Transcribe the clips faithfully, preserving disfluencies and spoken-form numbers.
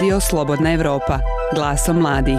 Radio Slobodna Evropa, glasom mladih.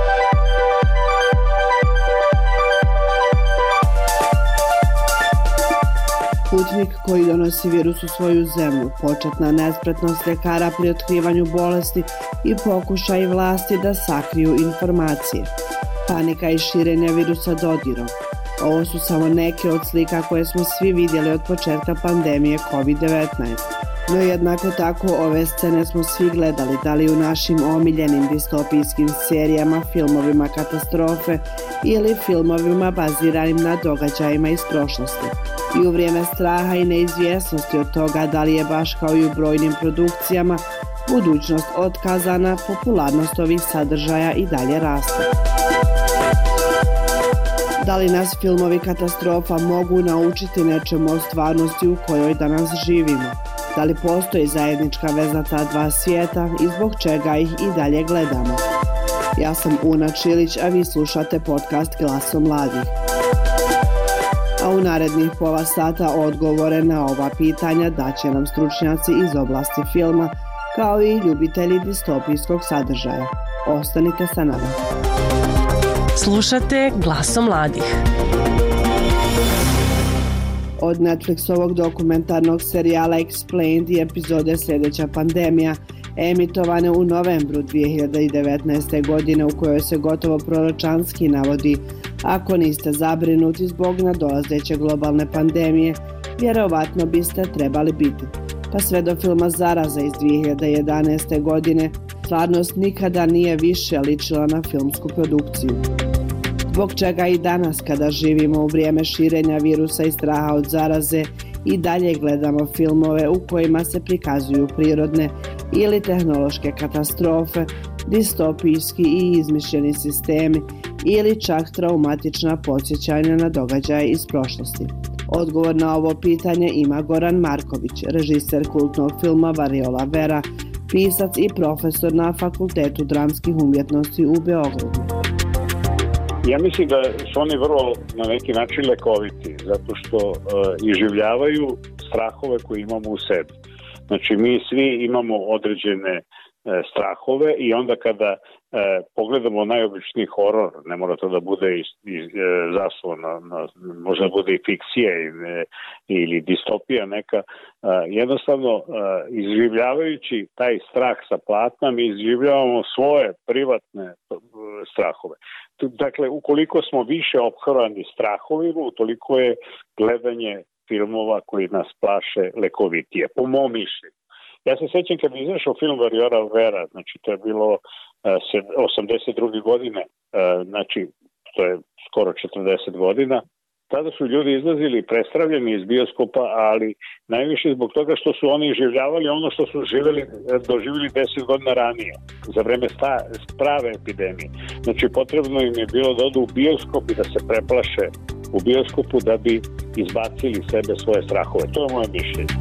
Putnik koji donosi virus u svoju zemlju, početna nespretnost ljekara pri otkrivanju bolesti i pokušaj vlasti da sakriju informacije. Panika i širenje virusa dodirom. Ovo su samo neke od slika koje smo svi vidjeli od početka pandemije kovid devetnaest. No jednako tako ove scene smo svi gledali, da li u našim omiljenim distopijskim serijama, filmovima katastrofe ili filmovima baziranim na događajima iz prošlosti. I u vrijeme straha i neizvjesnosti od toga da li je baš kao i u brojnim produkcijama budućnost otkazana, popularnost ovih sadržaja i dalje raste. Da li nas filmovi katastrofa mogu naučiti nečemu o stvarnosti u kojoj danas živimo? Da li postoji zajednička veza ta dva svijeta i zbog čega ih i dalje gledamo? Ja sam Una Čilić, a vi slušate podcast Glasom mladih. A u narednih pola sata odgovore na ova pitanja daće nam stručnjaci iz oblasti filma, kao i ljubitelji distopijskog sadržaja. Ostanite sa nama. Slušate Glasom mladih. Od Netflixovog dokumentarnog serijala Explained i epizode Sljedeća pandemija, emitovane u novembru dvije hiljade devetnaeste. godine, u kojoj se gotovo proročanski navodi: ako niste zabrinuti zbog nadolazeće globalne pandemije, vjerovatno biste trebali biti. Pa sve do filma Zaraza iz dvije hiljade jedanaeste. godine, stvarnost nikada nije više ličila na filmsku produkciju. Zbog čega i danas, kada živimo u vrijeme širenja virusa i straha od zaraze, i dalje gledamo filmove u kojima se prikazuju prirodne ili tehnološke katastrofe, distopijski i izmišljeni sistemi ili čak traumatična podsjećanja na događaje iz prošlosti. Odgovor na ovo pitanje ima Goran Marković, režiser kultnog filma Variola Vera, pisac i profesor na Fakultetu dramskih umjetnosti u Beogradu. Ja mislim da su oni vrlo na neki način lekoviti, zato što uh, iživljavaju strahove koje imamo u sebi. Znači, mi svi imamo određene uh, strahove i onda kada uh, pogledamo najobičniji horor, ne mora to da bude iz, iz, uh, zaslona, na, možda bude i fikcija ili, ili distopija neka, uh, jednostavno uh, izživljavajući taj strah sa platna, mi izživljavamo svoje privatne uh, strahove. Dakle, ukoliko smo više ophrani strahovima, utoliko je gledanje filmova koji nas plaše lekovitije, po mom mišljenju. Ja se sjećam kad je izašao film Variola Vera, znači to je bilo uh, osamdeset druge. godine, uh, znači to je skoro četrdeset godina, tada su ljudi izlazili prestravljeni iz bioskopa, ali najviše zbog toga što su oni življavali ono što su živjeli, doživjeli deset godina ranije, za vreme sta, prave epidemije. Znači, potrebno im je bilo da odu u bioskop i da se preplaše u bioskopu da bi izbacili sebe svoje strahove. To je moje mišljenje.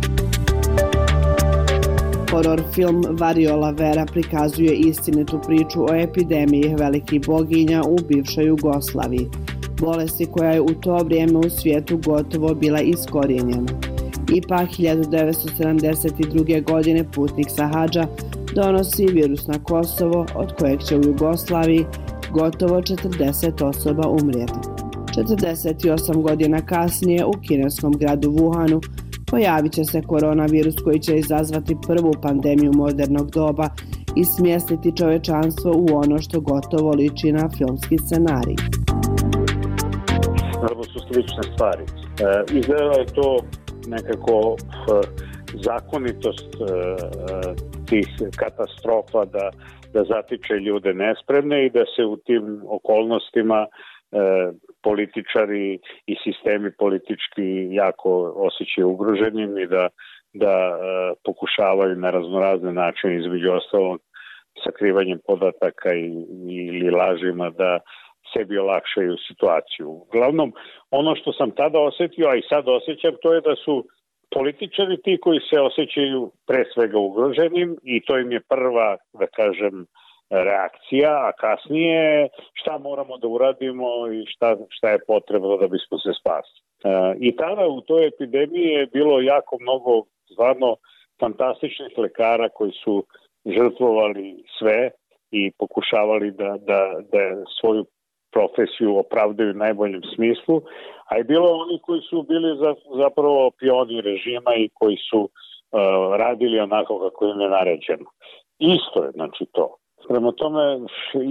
Horor film Variola Vera prikazuje istinitu priču o epidemiji velikih boginja u bivšoj Jugoslaviji, bolesti koja je u to vrijeme u svijetu gotovo bila iskorijenjena. Ipak hiljadu devetsto sedamdeset druge. godine putnik sa Hadža donosi virus na Kosovo, od kojeg će u Jugoslaviji gotovo četrdeset osoba umrijeti. četrdeset osam godina kasnije u kineskom gradu Wuhanu pojavit će se koronavirus koji će izazvati prvu pandemiju modernog doba i smjestiti čovječanstvo u ono što gotovo liči na filmski scenarij. Naravno su slične stvari. E, izgleda je to nekako e, zakonitost e, tih katastrofa da, da zatiče ljude nespremne i da se u tim okolnostima e, političari i sistemi politički jako osjećaju ugroženim i da, da e, pokušavaju na raznorazne načine, između ostalog sakrivanjem podataka i, ili lažima, da sebi olakšaju situaciju. Uglavnom, ono što sam tada osjetio, a i sad osjećam, to je da su političari ti koji se osjećaju pre svega ugroženim i to im je prva, da kažem, reakcija, a kasnije šta moramo da uradimo i šta, šta je potrebno da bismo se spasili. E, I tada u toj epidemiji je bilo jako mnogo stvarno fantastičnih lekara koji su žrtvovali sve i pokušavali da, da, da svoju profesiju opravdaju u najboljem smislu, a je bilo oni koji su bili za, zapravo pioni režima i koji su uh, radili onako kako im je naređeno. Isto je, znači to. Prema tome, e,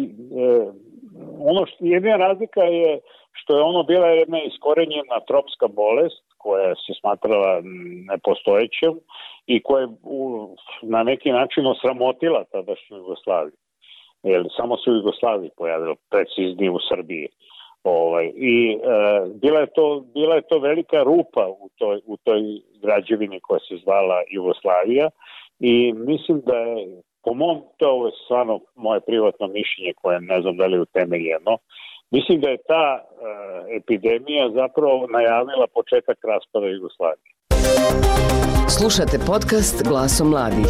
ono što, jedina razlika je što je ono bila jedna iskorenjena tropska bolest koja se smatrala nepostojećem i koja je u, na neki način osramotila tadašnju Jugoslaviju. Jer samo se u Jugoslaviji pojavilo, preciznije u Srbiji. Ovaj, I e, bila, je to, bila je to velika rupa u toj, u toj građevini koja se zvala Jugoslavija i mislim da je, po mom, to je stvarno moje privatno mišljenje koje ne znam da li je utemeljeno, mislim da je ta e, epidemija zapravo najavila početak raspada Jugoslavije. Slušate podcast Glasom mladih.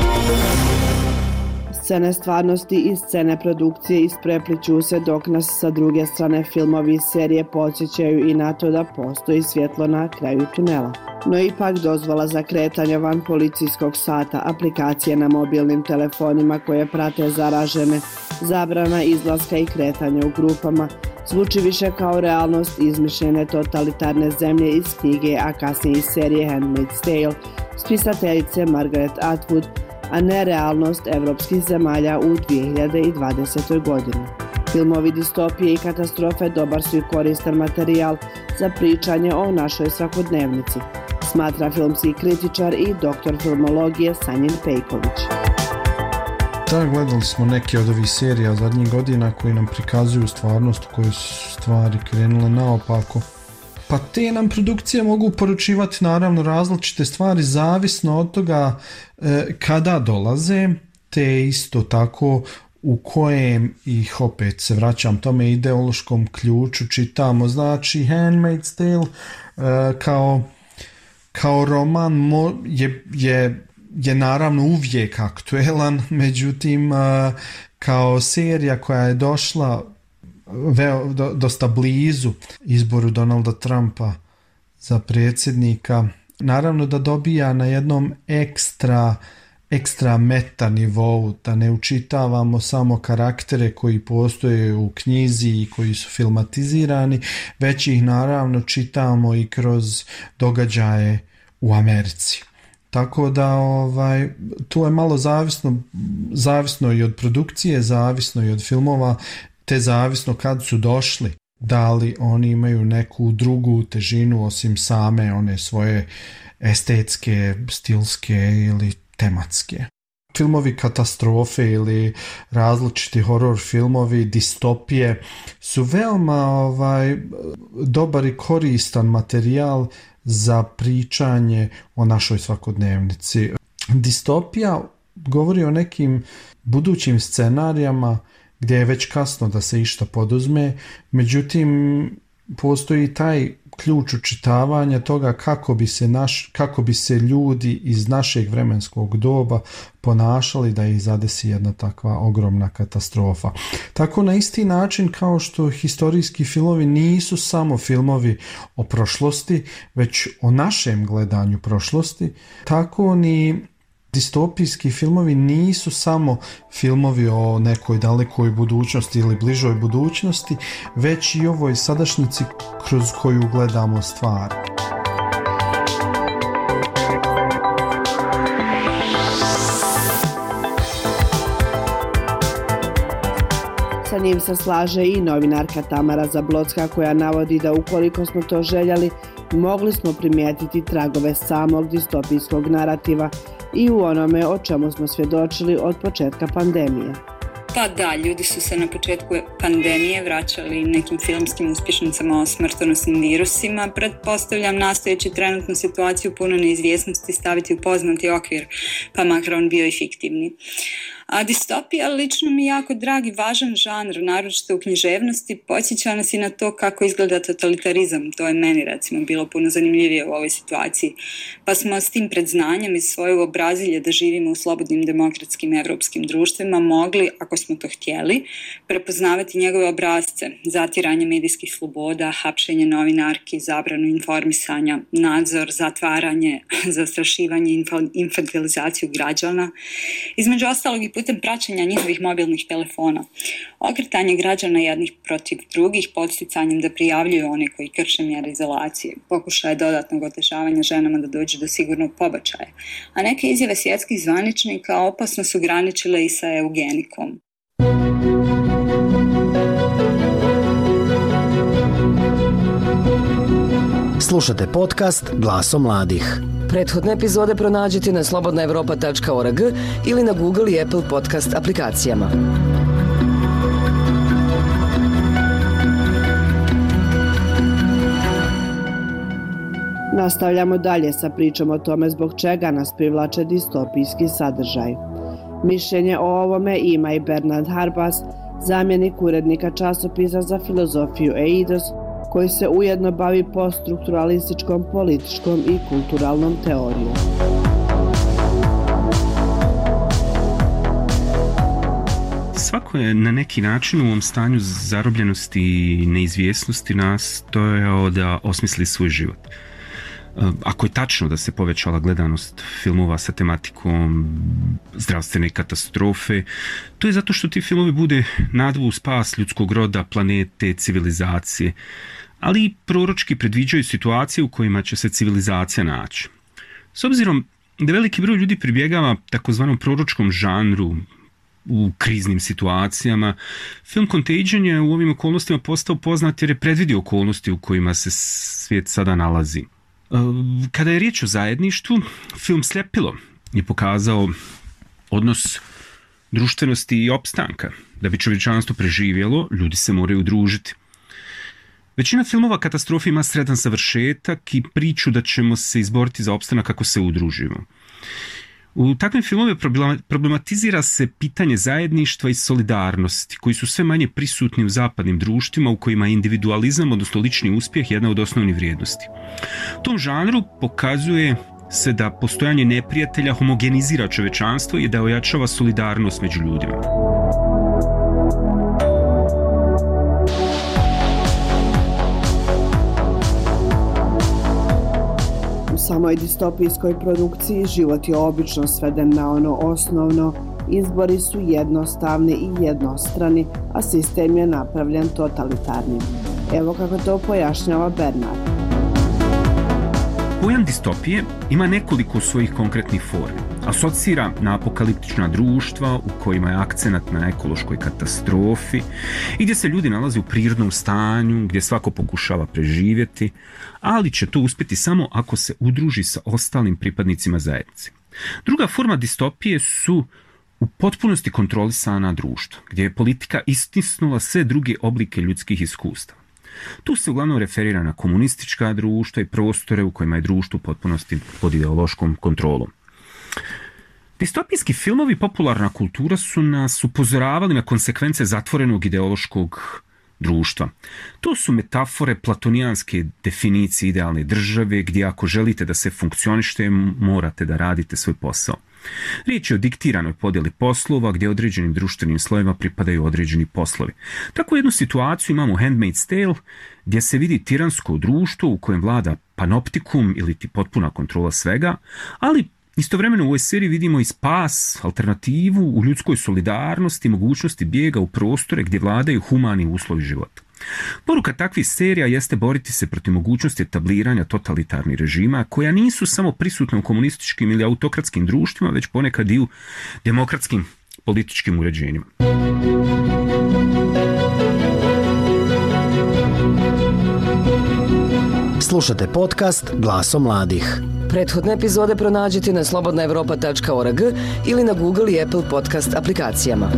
Scene stvarnosti i scene produkcije isprepliću se dok nas sa druge strane filmovi i serije podsjećaju i na to da postoji svjetlo na kraju tunela. No ipak dozvola za kretanje van policijskog sata, aplikacije na mobilnim telefonima koje prate zaražene, zabrana izlaska i kretanja u grupama, zvuči više kao realnost izmišljene totalitarne zemlje iz knjige, a kasnije iz serije Handmaid's Tale, spisateljice Margaret Atwood, a ne realnost evropskih zemalja u dvije hiljade dvadesetoj godini. Filmovi distopije i katastrofe dobar su i koristan materijal za pričanje o našoj svakodnevnici, smatra filmski kritičar i doktor filmologije Sanjin Pejković. Da, gledali smo neke od ovih serija zadnjih godina koji nam prikazuju stvarnost u kojoj su stvari krenule naopako. Pa te nam produkcije mogu poručivati naravno različite stvari zavisno od toga e, kada dolaze, te isto tako u kojem ih opet se vraćam tome ideološkom ključu čitamo. Znači Handmaid's Tale e, kao, kao roman mo, je, je, je naravno uvijek aktuelan, međutim e, kao serija koja je došla Veo, do, dosta blizu izboru Donalda Trumpa za predsjednika, naravno da dobija na jednom ekstra ekstra meta nivou, da ne učitavamo samo karaktere koji postoje u knjizi i koji su filmatizirani, već ih naravno čitamo i kroz događaje u Americi. Tako da ovaj, tu je malo zavisno, zavisno i od produkcije, zavisno i od filmova, te zavisno kad su došli, da li oni imaju neku drugu težinu osim same one svoje estetske, stilske ili tematske. Filmovi katastrofe ili različiti horor filmovi, distopije su veoma ovaj, dobar i koristan materijal za pričanje o našoj svakodnevnici. Distopija govori o nekim budućim scenarijama gdje je već kasno da se išta poduzme, međutim postoji taj ključ učitavanja toga kako bi se, naš, kako bi se ljudi iz našeg vremenskog doba ponašali da ih zadesi jedna takva ogromna katastrofa. Tako na isti način kao što historijski filmovi nisu samo filmovi o prošlosti, već o našem gledanju prošlosti, tako ni distopijski filmovi nisu samo filmovi o nekoj dalekoj budućnosti ili bližoj budućnosti, već i ovoj sadašnjici kroz koju gledamo stvari. Sa njim se slaže i novinarka Tamara Zablocka koja navodi da ukoliko smo to željeli, mogli smo primijetiti tragove samog distopijskog narativa i u onome o čemu smo svjedočili od početka pandemije. Pa da, ljudi su se na početku pandemije vraćali nekim filmskim uspješnicama o smrtonosnim virusima. Pretpostavljam nastojeći trenutnu situaciju puno neizvjesnosti staviti u poznati okvir, pa makar on bio i fiktivni. A distopija lično mi je jako drag i važan žanr, naročito u književnosti, podsjeća nas i na to kako izgleda totalitarizam. To je meni recimo bilo puno zanimljivije u ovoj situaciji. Pa smo s tim predznanjem iz svoje uobrazilje da živimo u slobodnim demokratskim evropskim društvima mogli, ako smo to htjeli, prepoznavati njegove obrazce, zatiranje medijskih sloboda, hapšenje novinarki, zabranu informisanja, nadzor, zatvaranje, zastrašivanje, infantilizaciju građana, između ostalog i putem praćenja njihovih mobilnih telefona, okretanje građana jednih protiv drugih podsticanjem da prijavljuju one koji krše mjere izolacije, pokušaje dodatnog otežavanja ženama da dođu do sigurnog pobačaja, a neke izjave svjetskih zvaničnika opasno su graničile i sa eugenikom. Slušate podcast Glasom mladih. Prethodne epizode pronađite na slobodna evropa tačka org ili na Google i Apple podcast aplikacijama. Nastavljamo dalje sa pričom o tome zbog čega nas privlače distopijski sadržaj. Mišljenje o ovome ima i Bernard Harbas, zamjenik urednika časopisa za filozofiju Eidos, koji se ujedno bavi poststrukturalističkom, političkom i kulturalnom teorijom. Svako je na neki način u ovom stanju zarobljenosti i neizvjesnosti nastojao da osmisli svoj život. Ako je tačno da se povećala gledanost filmova sa tematikom zdravstvene katastrofe, to je zato što ti filmovi bude nadu u spas ljudskog roda, planete, civilizacije, ali i proročki predviđaju situacije u kojima će se civilizacija naći. S obzirom da veliki broj ljudi pribjegava takozvanom proročkom žanru u kriznim situacijama, film Contagion je u ovim okolnostima postao poznat jer je predvidio okolnosti u kojima se svijet sada nalazi. Kada je riječ o zajedništvu, film Sljepilo je pokazao odnos društvenosti i opstanka. Da bi čovječanstvo preživjelo, ljudi se moraju udružiti. Većina filmova katastrofe ima sretan završetak i priču da ćemo se izboriti za opstanak ako se udružimo. U takvim filmovima problematizira se pitanje zajedništva i solidarnosti, koji su sve manje prisutni u zapadnim društvima u kojima je individualizam, odnosno lični uspjeh, jedna od osnovnih vrijednosti. U tom žanru pokazuje se da postojanje neprijatelja homogenizira čovječanstvo i da ojačava solidarnost među ljudima. U samoj distopijskoj produkciji život je obično sveden na ono osnovno, izbori su jednostavni i jednostrani, a sistem je napravljen totalitarnim. Evo kako to pojašnjava Bernard. Pojam distopije ima nekoliko svojih konkretnih formi. Asocira na apokaliptična društva u kojima je akcenat na ekološkoj katastrofi i gdje se ljudi nalaze u prirodnom stanju, gdje svako pokušava preživjeti, ali će to uspjeti samo ako se udruži sa ostalim pripadnicima zajednice. Druga forma distopije su u potpunosti kontrolisana društva, gdje je politika istisnula sve druge oblike ljudskih iskustava. Tu se uglavnom referira na komunistička društva i prostore u kojima je društvo u potpunosti pod ideološkom kontrolom. Distopijski filmovi, popularna kultura su nas upozoravali na konsekvence zatvorenog ideološkog društva. To su metafore platonijanske definicije idealne države, gdje ako želite da se funkcionište, morate da radite svoj posao. Riječ je o diktiranoj podjeli poslova gdje određenim društvenim slojevima pripadaju određeni poslovi. Tako jednu situaciju imamo u Handmaid's Tale gdje se vidi tiransko društvo u kojem vlada panoptikum ili ti potpuna kontrola svega, ali istovremeno u ovoj seriji vidimo i spas, alternativu u ljudskoj solidarnosti, mogućnosti bijega u prostore gdje vladaju humani uslovi života. Poruka takvih serija jeste boriti se protiv mogućnosti etabliranja totalitarnih režima koja nisu samo prisutne u komunističkim ili autokratskim društvima, već ponekad i u demokratskim političkim uređenjima. Slušate podcast Glasom mladih. Prethodne epizode pronađite na slobodna evropa tačka org ili na Google i Apple podcast aplikacijama.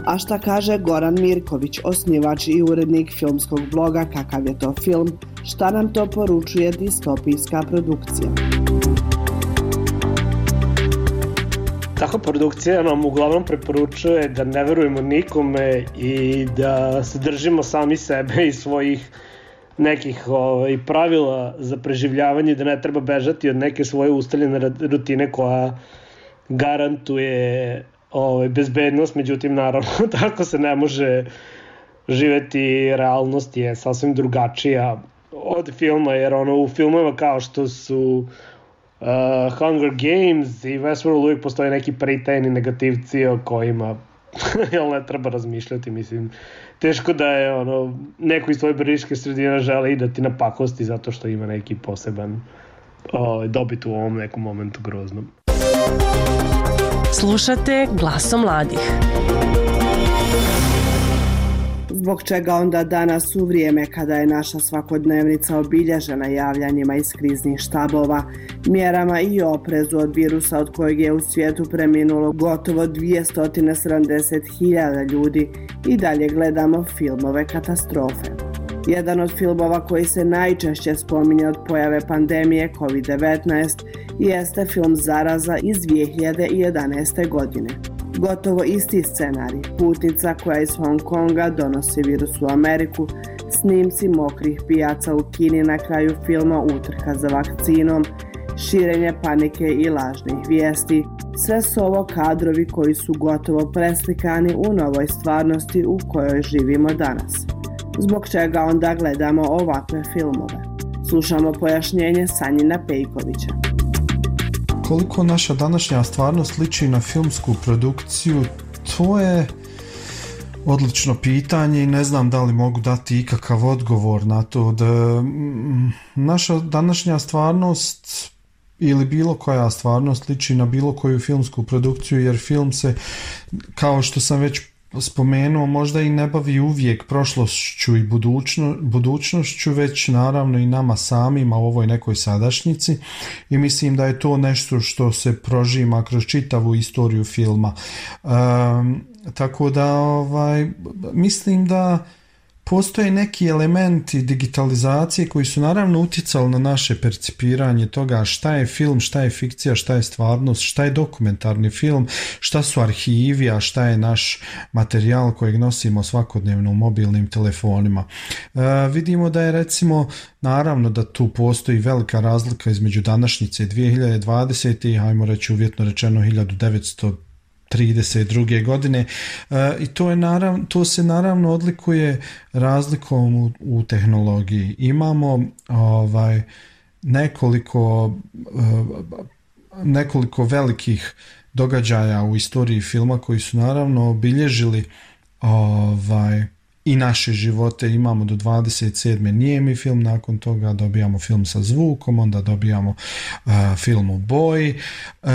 A šta kaže Goran Mirković, osnivač i urednik filmskog bloga Kakav je to film, šta nam to poručuje distopijska produkcija? Takva produkcija nam uglavnom preporučuje da ne verujemo nikome i da se držimo sami sebe i svojih nekih ovaj, pravila za preživljavanje, da ne treba bežati od neke svoje ustaljene rutine koja garantuje ovaj, bezbednost, međutim naravno tako se ne može živeti, realnost je sasvim drugačija od filma, jer ono u filmova kao što su Uh, Hunger Games i Westworld uvijek postoje neki pritajni negativci o kojima jel ne treba razmišljati, mislim teško da je ono neko iz tvoje beriške sredine žele i da ti na pakosti zato što ima neki poseban uh, dobit u ovom nekom momentu groznom. Slušate Glasom mladih. Zbog čega onda danas u vrijeme kada je naša svakodnevnica obilježena javljanjima iz kriznih štabova, mjerama i oprezu od virusa od kojeg je u svijetu preminulo gotovo dvjesto sedamdeset hiljada ljudi, i dalje gledamo filmove katastrofe. Jedan od filmova koji se najčešće spominje od pojave pandemije kovid devetnaest jeste film Zaraza iz dvije hiljade jedanaeste. godine. Gotovo isti scenarij, putnica koja iz Hong Konga donosi virus u Ameriku, snimci mokrih pijaca u Kini na kraju filma, utrka za vakcinom, širenje panike i lažnih vijesti. Sve su ovo kadrovi koji su gotovo preslikani u novoj stvarnosti u kojoj živimo danas. Zbog čega onda gledamo ovakve filmove? Slušamo pojašnjenje Sanjina Pejkovića. Koliko naša današnja stvarnost liči na filmsku produkciju, to je odlično pitanje i ne znam da li mogu dati ikakav odgovor na to. Da naša današnja stvarnost ili bilo koja stvarnost liči na bilo koju filmsku produkciju, jer film se, kao što sam već spomenuo, možda i ne bavi uvijek prošlošću i budućno, budućnošću, već naravno i nama samima u ovoj nekoj sadašnjici, i mislim da je to nešto što se prožima kroz čitavu istoriju filma. Um, tako da ovaj, mislim da postoje neki elementi digitalizacije koji su naravno utjecali na naše percipiranje toga šta je film, šta je fikcija, šta je stvarnost, šta je dokumentarni film, šta su arhivi, a šta je naš materijal kojeg nosimo svakodnevno u mobilnim telefonima. E, vidimo da je recimo, naravno da tu postoji velika razlika između današnjice dvije hiljade dvadesete i hajmo reći uvjetno rečeno hiljadu devetsto trideset druge. godine e, i to, je naravno, to se naravno odlikuje razlikom u, u tehnologiji. Imamo ovaj, nekoliko, e, nekoliko velikih događaja u istoriji filma koji su naravno obilježili ovaj, i naše živote. Imamo do dvadeset sedme nijemi film, nakon toga dobijamo film sa zvukom, onda dobijamo uh, film u boji, uh,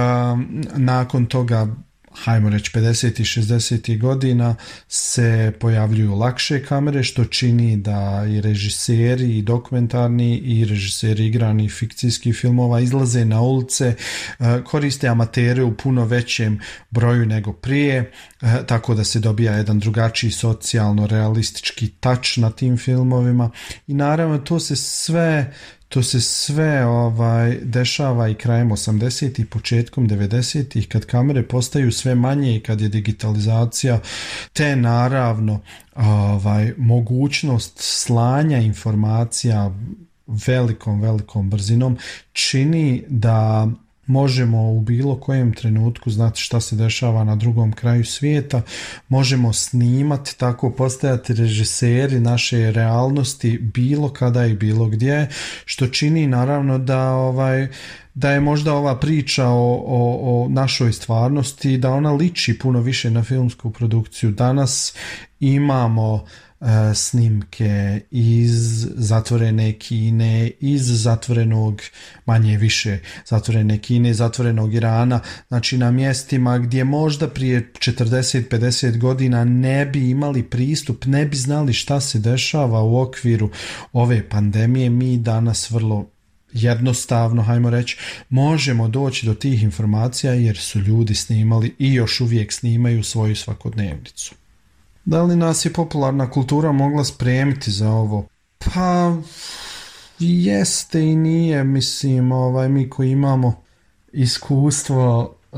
nakon toga hajmo reći pedesetih i šezdesetih godina se pojavljuju lakše kamere, što čini da i režiseri i dokumentarni i režiseri igranih fikcijskih filmova izlaze na ulice, koriste amatere u puno većem broju nego prije, tako da se dobija jedan drugačiji socijalno realistički touch na tim filmovima. I naravno to se sve To se sve ovaj, dešava i krajem osamdesetih, početkom devedesetih, kad kamere postaju sve manje i kad je digitalizacija, te naravno ovaj, mogućnost slanja informacija velikom, velikom brzinom čini da možemo u bilo kojem trenutku znati šta se dešava na drugom kraju svijeta, možemo snimati, tako postajati režiseri naše realnosti bilo kada i bilo gdje, što čini naravno da ovaj da je možda ova priča o, o, o našoj stvarnosti, da ona liči puno više na filmsku produkciju. Danas imamo snimke iz zatvorene Kine, iz zatvorenog, manje više zatvorene Kine, zatvorenog Irana, znači na mjestima gdje možda prije četrdeset pedeset godina ne bi imali pristup, ne bi znali šta se dešava u okviru ove pandemije. Mi danas vrlo jednostavno, hajmo reći, možemo doći do tih informacija jer su ljudi snimali i još uvijek snimaju svoju svakodnevnicu. Da li nas je popularna kultura mogla spremiti za ovo? Pa jeste i nije, mislim, ovaj, mi koji imamo iskustvo e,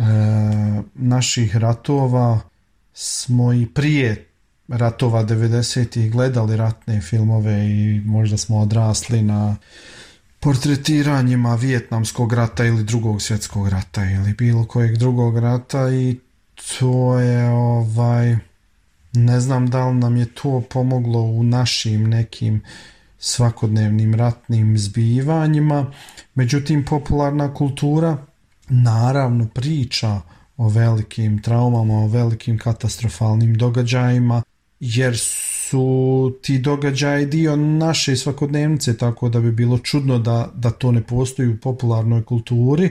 naših ratova smo i prije ratova devedesetih gledali ratne filmove i možda smo odrasli na portretiranjima Vijetnamskog rata ili drugog svjetskog rata ili bilo kojeg drugog rata i to je ovaj, ne znam da li nam je to pomoglo u našim nekim svakodnevnim ratnim zbivanjima, međutim popularna kultura naravno priča o velikim traumama, o velikim katastrofalnim događajima, jer su ti događaji dio naše svakodnevnice, tako da bi bilo čudno da, da to ne postoji u popularnoj kulturi.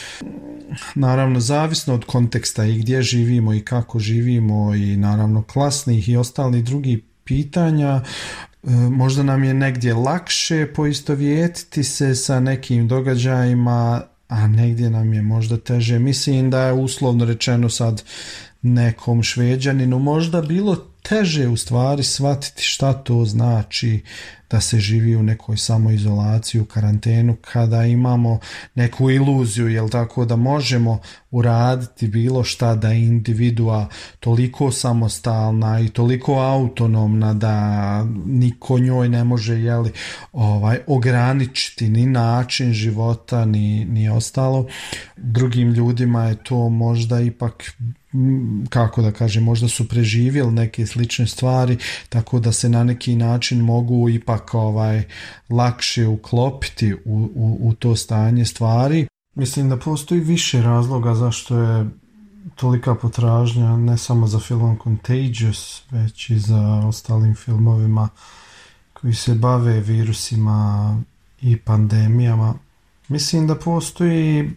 Naravno, zavisno od konteksta i gdje živimo i kako živimo i naravno klasnih i ostalih drugih pitanja, možda nam je negdje lakše poistovjetiti se sa nekim događajima, a negdje nam je možda teže. Mislim da je uslovno rečeno sad nekom Šveđaninu možda bilo teže u stvari shvatiti šta to znači da se živi u nekoj samoizolaciji, u karantenu, kada imamo neku iluziju, jel tako, da možemo uraditi bilo šta, da je individua toliko samostalna i toliko autonomna da niko njoj ne može, jeli, ovaj, ograničiti ni način života ni, ni ostalo. Drugim ljudima je to možda ipak, kako da kažem, možda su preživjeli neke slične stvari, tako da se na neki način mogu ipak ovaj, lakše uklopiti u, u, u to stanje stvari. Mislim da postoji više razloga zašto je tolika potražnja ne samo za filmom Contagious, već i za ostalim filmovima koji se bave virusima i pandemijama. Mislim da postoji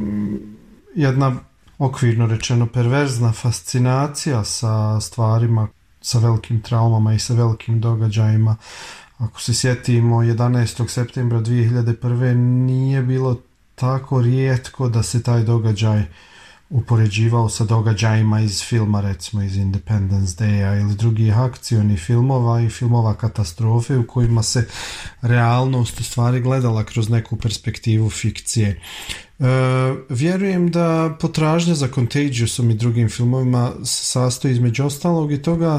jedna, okvirno rečeno, perverzna fascinacija sa stvarima, sa velikim traumama i sa velikim događajima. Ako se sjetimo, jedanaestog septembra dvije hiljade prve nije bilo tako rijetko da se taj događaj upoređivao sa događajima iz filma, recimo iz Independence Day-a ili drugih akcionih filmova i filmova katastrofe u kojima se realnost u stvari gledala kroz neku perspektivu fikcije. E, vjerujem da potražnja za Contagiousom i drugim filmovima sastoji između ostalog i toga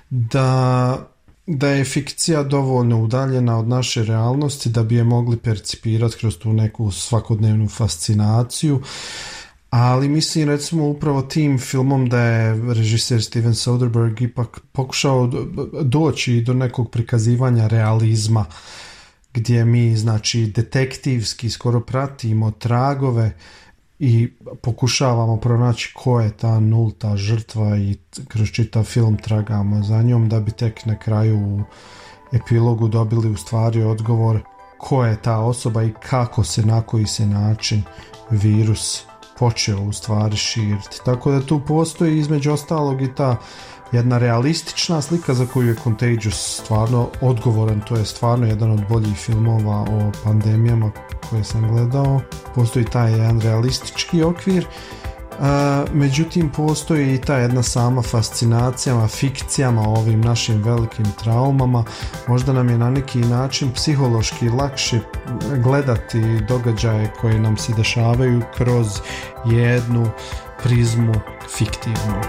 da da je fikcija dovoljno udaljena od naše realnosti da bi je mogli percipirati kroz tu neku svakodnevnu fascinaciju, ali mislim recimo upravo tim filmom da je režiser Steven Soderbergh ipak pokušao doći do nekog prikazivanja realizma gdje mi, znači, detektivski skoro pratimo tragove i pokušavamo pronaći ko je ta nulta žrtva i kroz čitav film tragamo za njom da bi tek na kraju u epilogu dobili u stvari odgovor ko je ta osoba i kako se, na koji se način virus počeo u stvari širiti. Tako da tu postoji između ostalog i ta jedna realistična slika za koju je Contagious stvarno odgovoran. To je stvarno jedan od boljih filmova o pandemijama koje sam gledao. Postoji taj jedan realistički okvir, a, međutim postoji i ta jedna sama fascinacijama, fikcijama o ovim našim velikim traumama. Možda nam je na neki način psihološki lakše gledati događaje koje nam se dešavaju kroz jednu prizmu fiktivnog.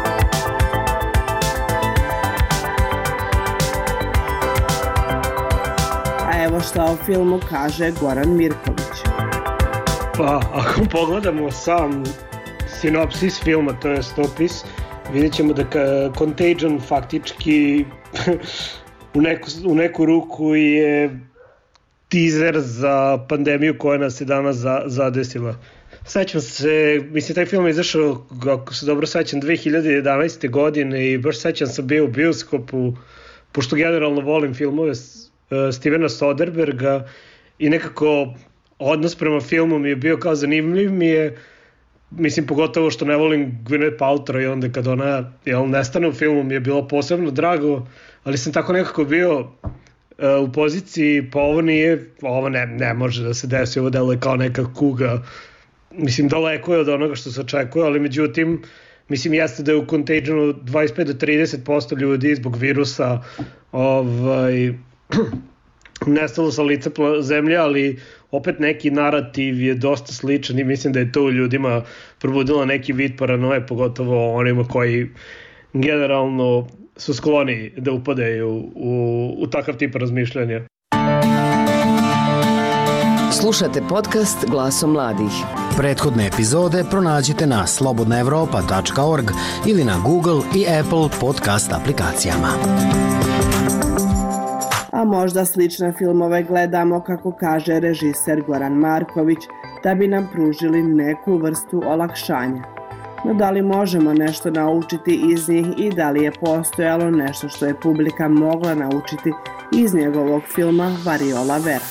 Evo šta o filmu kaže Goran Mirković. Pa, ako pogledamo sam sinopsis filma, to je opis, vidjet ćemo da Contagion faktički u, neku, u neku ruku je teaser za pandemiju koja nas je danas za, zadesila. Sećam se, mislim, taj film je izašao, ako se dobro sećam, dve hiljade jedanaeste. godine i baš sećam sam bio u bioskopu, pošto generalno volim filmove Stevena Soderberga i nekako odnos prema filmu mi je bio kao zanimljiv mi je, mislim, pogotovo što ne volim Gwyneth Paltrow i onda kad ona, jel, nestane u filmu mi je bilo posebno drago, ali sam tako nekako bio u poziciji, pa ovo nije, ovo ne, ne može da se desi, ovo deluje kao neka kuga, mislim daleko je od onoga što se očekuje, ali međutim, mislim jeste da je u Contagionu dvadeset pet do trideset posto ljudi zbog virusa ovaj, nestalo sa lica zemlje, ali opet neki narativ je dosta sličan i mislim da je to u ljudima probudilo neki vid paranoje, pogotovo onima koji generalno su skloni da upadaju u, u takav tip razmišljanja. Slušate podcast Glasom mladih. Prethodne epizode pronađite na slobodna evropa tačka org ili na Google i Apple podcast aplikacijama. A možda slične filmove gledamo, kako kaže režiser Goran Marković, da bi nam pružili neku vrstu olakšanja. No da li možemo nešto naučiti iz njih i da li je postojalo nešto što je publika mogla naučiti iz njegovog filma Variola Vera?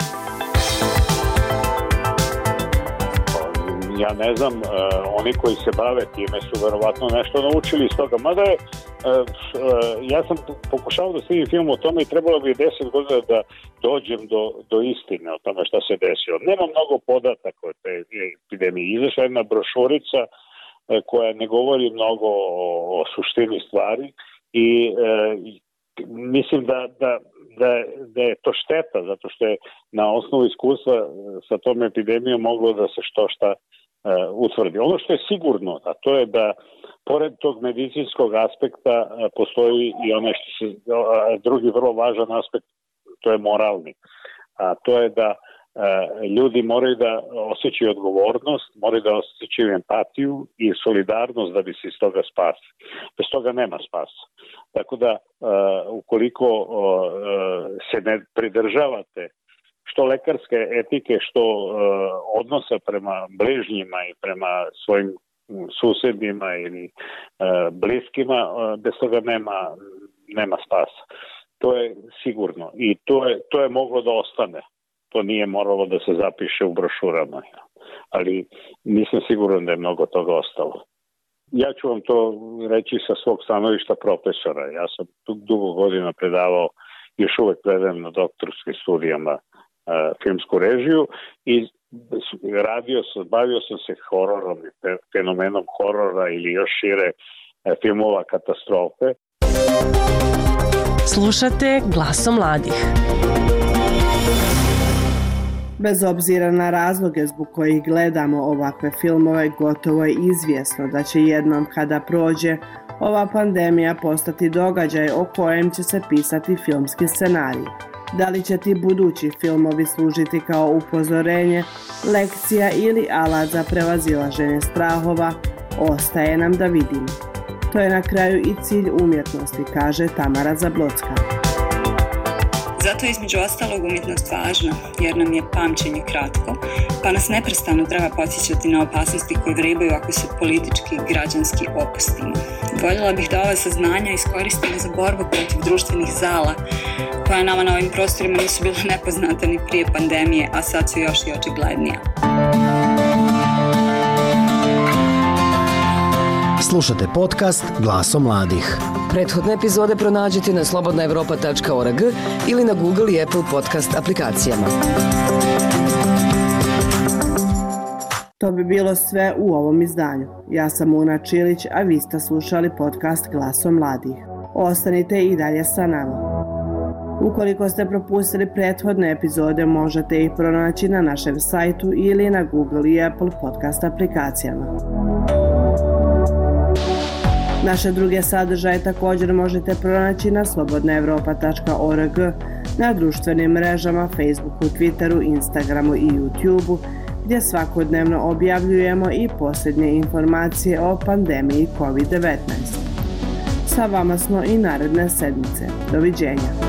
Ja ne znam, uh, oni koji se bave time su verovatno nešto naučili iz toga. Mada je, uh, uh, ja sam pokušao da snimim film o tome i trebalo bi deset godina da dođem do, do istine o tome šta se desilo. Nema mnogo podataka o te epidemiji. Izašla jedna brošurica uh, koja ne govori mnogo o, o suštini stvari i uh, mislim da, da, da, da je to šteta, zato što je na osnovu iskustva sa tom epidemijom moglo da se što šta Uh, utvrdi. Ono što je sigurno, a to je da pored tog medicinskog aspekta uh, postoji i onaj što se, uh, drugi vrlo važan aspekt, to je moralni. A to je da uh, ljudi moraju da osjećaju odgovornost, moraju da osjećaju empatiju i solidarnost da bi se iz toga spasili. Bez toga nema spasa. Tako da uh, ukoliko uh, se ne pridržavate što lekarske etike, što uh, odnosa prema bližnjima i prema svojim susedima ili uh, bliskima, uh, bez toga nema, nema spasa. To je sigurno i to je, to je moglo da ostane. To nije moralo da se zapiše u brošurama, ali nisam siguran da je mnogo toga ostalo. Ja ću vam to reći sa svog stanovišta profesora. Ja sam dugo godina predavao, još uvek predajem na doktorskim studijama filmsku režiju i radio sam, bavio sam se hororom, fenomenom horora ili još šire filmova katastrofe. Slušate Glasom mladih. Bez obzira na razloge zbog kojih gledamo ovakve filmove, gotovo je izvjesno da će jednom kada prođe ova pandemija postati događaj o kojem će se pisati filmski scenarij. Da li će ti budući filmovi služiti kao upozorenje, lekcija ili alat za prevazilaženje strahova, ostaje nam da vidimo. To je na kraju i cilj umjetnosti, kaže Tamara Zablocka. Zato je između ostalog umjetnost važna, jer nam je pamćenje kratko, pa nas neprestano treba podsjećati na opasnosti koje vrebaju ako se politički i građanski opustimo. Voljela bih da ova saznanja iskoristimo za borbu protiv društvenih zala, koja nama na ovim prostorima nisu bila nepoznata ni prije pandemije, a sad su još i očiglednija. Slušate podcast Glasom mladih. Prethodne epizode pronađite na slobodna evropa tačka org ili na Google i Apple podcast aplikacijama. To bi bilo sve u ovom izdanju. Ja sam Una Čilić, a vi ste slušali podcast Glasom mladih. Ostanite i dalje sa nama. Ukoliko ste propustili prethodne epizode, možete ih pronaći na našem sajtu ili na Google i Apple podcast aplikacijama. Naše druge sadržaje također možete pronaći na slobodna evropa tačka org, na društvenim mrežama Facebooku, Twitteru, Instagramu i YouTubeu, gdje svakodnevno objavljujemo i posljednje informacije o pandemiji kovid devetnaest. Sa vama smo i naredne sedmice. Doviđenja.